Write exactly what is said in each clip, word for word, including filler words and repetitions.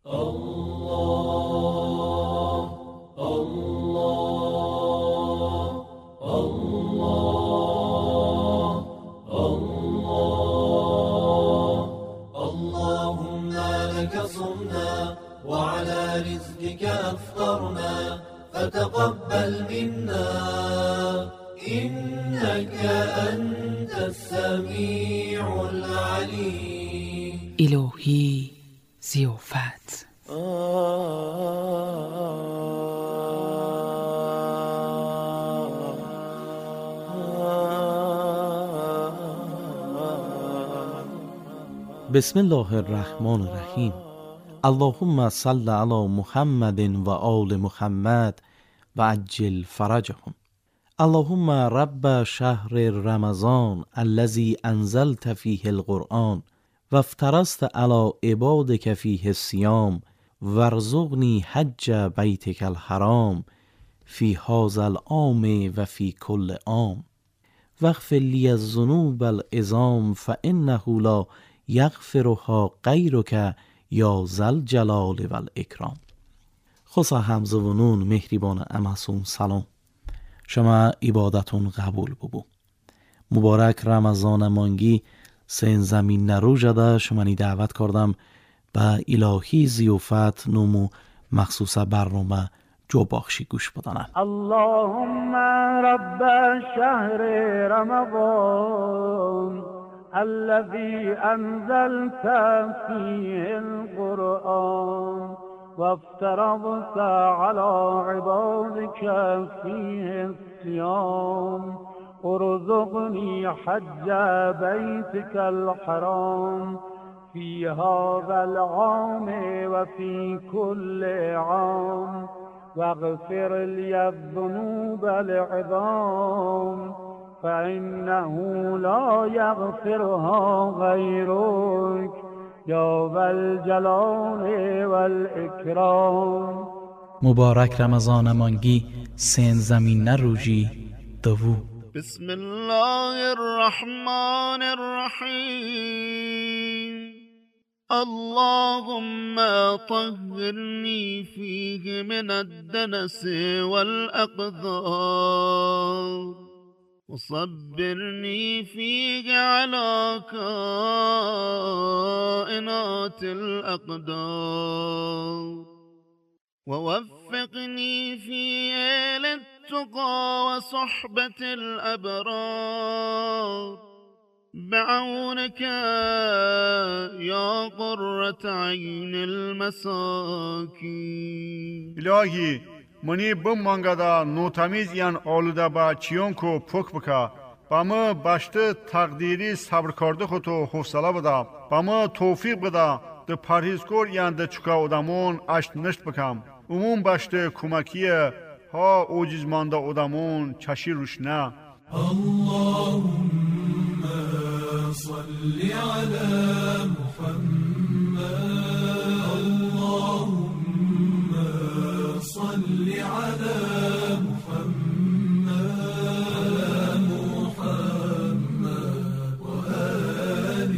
وعلى رزقك أفطرنا فتقبل منا إنك أنت السميع العليم. الهی ضیافت. بسم الله الرحمن الرحیم. اللهم صل علی محمد و آل محمد و عجل فرجهم. اللهم رب شهر رمضان الذي انزلت فيه القرآن و افترضت علی عبادك فيه الصيام وارزقني حج بیتك الحرام في هذا العام و في كل عام واغفر لي الذنوب العظام فإنه لا یغفرها غیرک یا ذا الجلال و الاکرام. خصا همزه و نون مهربان امسون سلام. شما عبادتون قبول ببو. مبارک رمضان مانگی سین زمین نرو جده. شما نی دعوت کردم به الهی ضیافت نومو مخصوص برنامه جو باخشی گوش بدانم. اللهم رب شهر رمضان الذي أنزلت فيه القرآن وافترضت على عبادك فيه الصيام ارزقني حج بيتك الحرام في هذا العام وفي كل عام واغفر لي الذنوب العظام فإنه لا يغفرها غيرك یا ذا الجلال والإکرام. مبارک رمضان مانگی سین زمین نروجی دوو. بسم الله الرحمن الرحیم. اللهم طهرني فيه من الدنس والأقذار وصبرني فيه على كائنات الأقدار ووفقني فيه للتقى وصحبة الأبرار بعونك يا قرة عين المساكين. الهی منی بم مانگادا نوتمیز یان آلوده با چیون کو پک بکا با ما باشته تقدیری صبر کرده خودتو حوصله بده با ما توفیق بده ده پرهیزکار یان ده چکا ادمون اشت نشت بکم عموم باشته کمکیه ها اوجیز مانده ادمون چشی روش نه. اللهم صل على محمد اللهم صل على محمد محمد وآل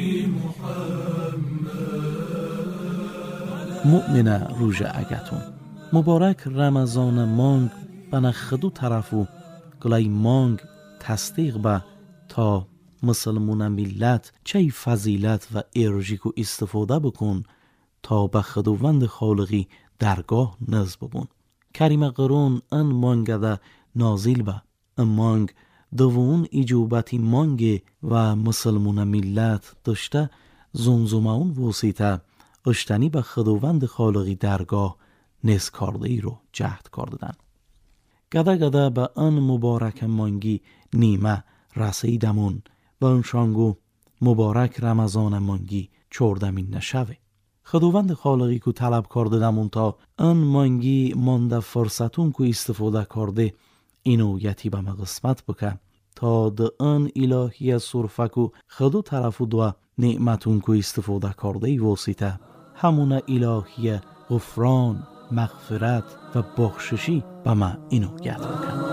محمد. مؤمن روژه اگتون مبارک رمضان مانگ بنا خدو طرفو گلای مانگ تصدیق با تا مسلمون ملت چه فضیلت و ارژیکو استفاده بکن تا به خداوند خالقی درگاه نز ببون. کریم قرون ان مانگده نازل با ان مانگ دوون ایجوبتی مانگ و مسلمون ملت داشته زمزمه اون وسیطه اشتنی به خداوند خالقی درگاه نز کرده ای رو جهد کردن. گده گده به ان مبارک مانگی نیمه رسیدمون و انشانگو مبارک رمضان مانگی چوردمین نشوه. خداوند خالقی که طلب کرده دمون تا ان مانگی مانده فرصتون که استفاده کرده اینو یتی به ما قسمت بکن تا ده ان الهی صرفه که خدو طرفو دو نعمتون که استفاده کرده ای واسطه همون الهی غفران مغفرت و بخششی به ما اینو گرد بکن.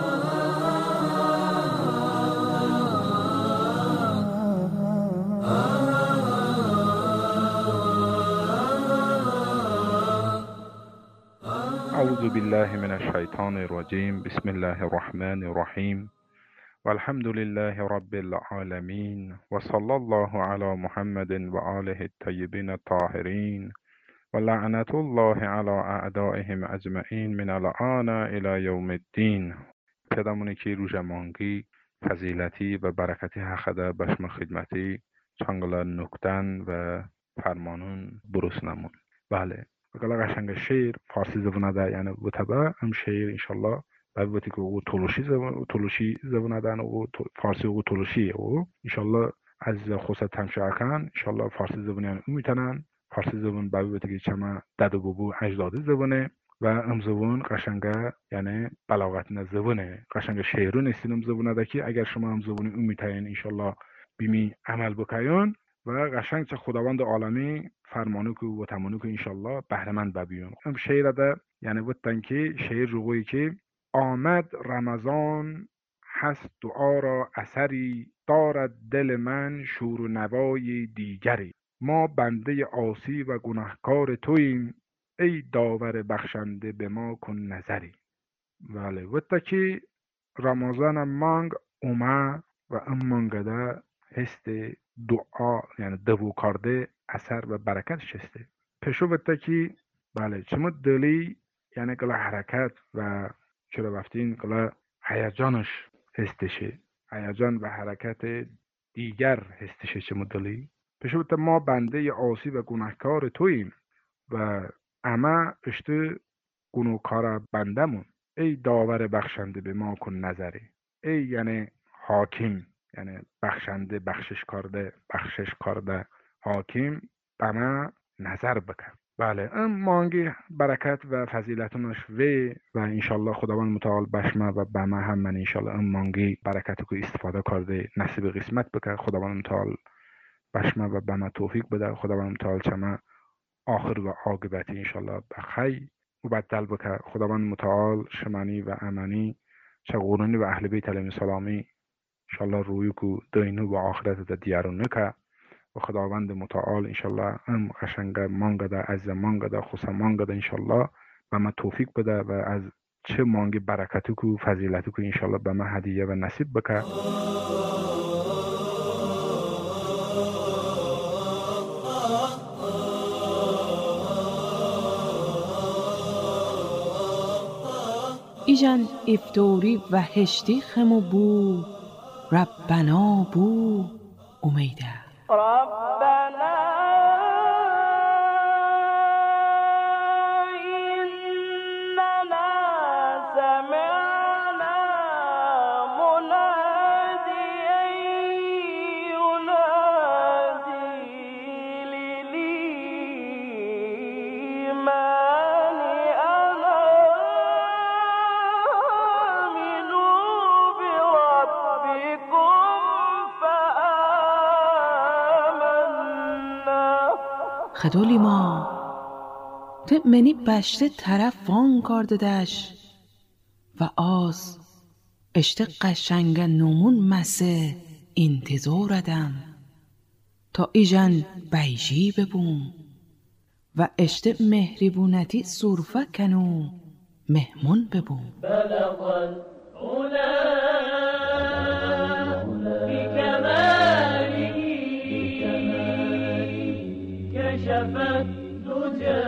اعوذ بالله من الشیطان الرجیم. بسم الله الرحمن الرحیم و الحمد لله رب العالمین و صلی الله علی محمد و آله الطیبین الطاهرین و لعنت الله علی اعدائهم اجمعین من الان الی یوم الدین. پدامونی که روژه مانگی فضیلتی و برکتی حقده بشم خدمتی چانگلا نکتن و فرمانون بروس نمون. بله وقلا قشنگ شعر فارسی زبونه ده، یعنی و تبع هم شعر انشالله باید بودی که او تولوشی زبونه تولوشی زبونه دن و فارسی او تولوشی او انشالله از خصوص تمشا کن انشالله فارسی زبونه یعنی او میتونن فارسی زبون باید بودی که چما دد و ببو اجدادی زبونه و ام زبون قشنگه یعنی بلاغت نه زبونه قشنگ شعرون استینم زبونه ده که اگر شما هم زبونی او میتاین انشالله بیمی عمل بکیون و قشنگ چه خداوند عالمی فرمانو که و تمانو که انشالله بهرمند ببیون. ام شعر ده یعنی بودن که شعر روی که آمد رمضان هست دعا را اثری، دارد دل من شور و نوای دیگری. ما بنده عاصی و گناهکار توییم، ای داور بخشنده به ما کن نظری. ولی وقتی که رمضان مانگ اومد و ام مانگده هست دعا یعنی دو کرده اثر و برکتش هسته. پشو وقتی که بله چما دلی یعنی کلا حرکت و چرا وقتین کلا هیجانش هستشه، هیجان و حرکت دیگر هستشه چما دلی. پشو وقتی ما بنده عاصی و گناهکار توییم و اما اشته گناهکار بندمون، ای داور بخشنده به ما کن نظری. ای یعنی حاکم یعنی بخشنده بخشش کرده بخشش کرده حاکم اما نظر بکن. بله ام مانگی برکت و فضیلتونش وی و انشالله خداوند متعال بشمه و بما هم من انشالله ام مانگی برکتو که استفاده کرده نصیب قسمت بکن. خداوند متعال بشمه و بما توفیق بده. خداوند متعال چما آخر و عاقبتی انشالله بخیر مبدل بکن. خداوند متعال شمانی و امانی چه قرونی و اهل بیت علیهم السلامی انشالله روی کو دینو و آخرت ده دیارون نکه و خداوند متعال انشالله ام قشنگ مانگده از مانگده خصوصا مانگده انشالله به ما توفیق بده و از چه مانگی برکتی کو فضیلتی کو انشالله به ما هدیه و نصیب بکه. ایجان افتوری و هشتی خمو بو ربنا بو امیده ربنا إننا سمعنا مناديا ينادي للإيمان أن آمنوا بربكم خدولی ما تو منی بشته طرف وان کارددش و آز اشته قشنگ نمون مسه انتظار ادم تا ایجان بیجی ببوم و اشته مهربونتی صرفه کنو مهمون ببوم. بلغ بكماله كشفت دجى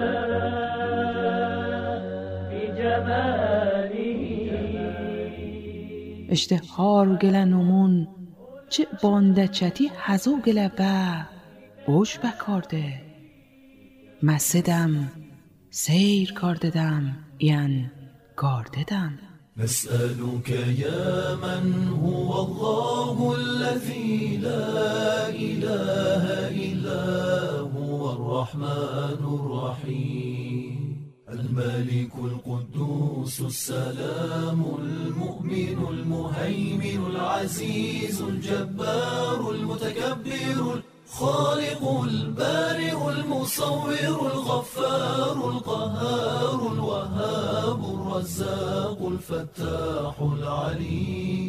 بجماله اشتهار گله نمون چه بانده چتی هزو گله به اوش بکارده مسدم سیر کارددم یعن گارددم. نسألك يا من هو الله الذي لا إله إلا هو الرحمن الرحيم الملك القدوس السلام المؤمن المهيمن العزيز الجبار المتكبر الخالق البارئ المصور الغفار القهار الوهاب الرزاق الفتاح العليم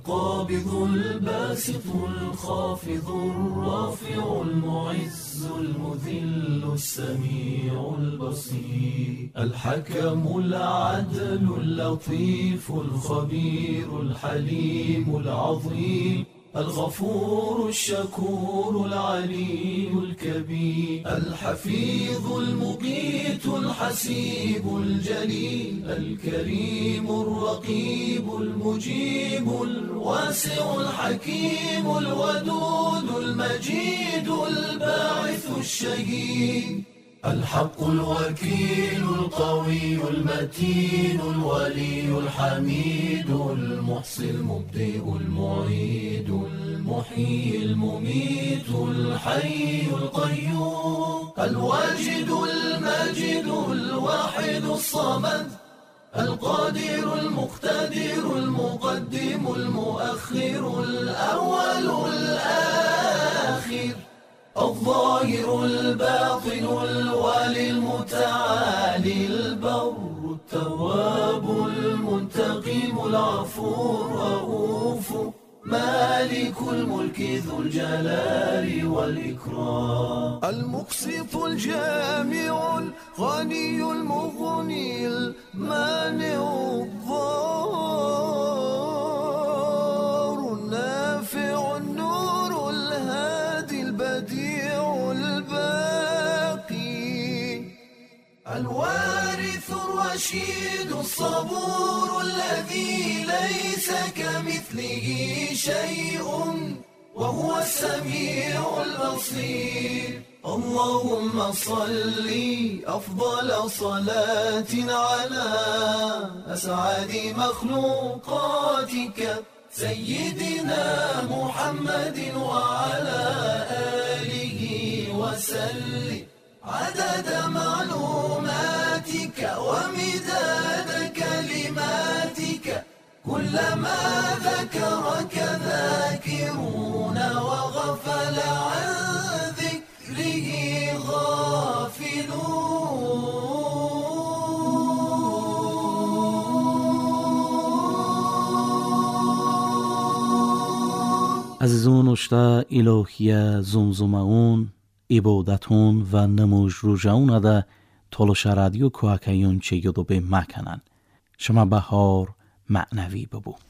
القابض الباسط الخافض الرافع المعز المذل السميع البصير الحكم العدل اللطيف الخبير الحليم العظيم الغفور الشكور العلي الكبير الحفيظ المقيت الحسيب الجليل الكريم الرقيب المجيب الواسع الحكيم الودود المجيد الباعث الشهيد الحق الوكيل القوي المتين الولي الحميد المحصي المبدئ المعيد المحيي المميت الحي القيوم الواجد الماجد الواحد الصمد القادر المقتدر المقدم المؤخر الأول الآخر الظاهر الباطن الوالي المتعالي البر التواب المنتقم العفو الرؤوف مالك الملك ذو الجلال والإكرام المقسط الجامع الغني المغني المانع الضار النافع النور الهادي البديع الباقي الوارث الرشيد الصبور الذي ليس كمثله شيء وهو السميع البصير اللهم صل أفضل صلاة على أسعد مخلوقاتك سيدنا محمد وعلى آله وسلم عدد معلوماتك ومداد كلماتك كلما ذكرك ذاكرون وغفل عن ذكره غافلون. عزیزون اشتا الهیه زمزمعون عبادتون و نموش روژاون ده تولوش رادیو کوهکیون چه یدو به مکنن شما بهار معنوی ببو.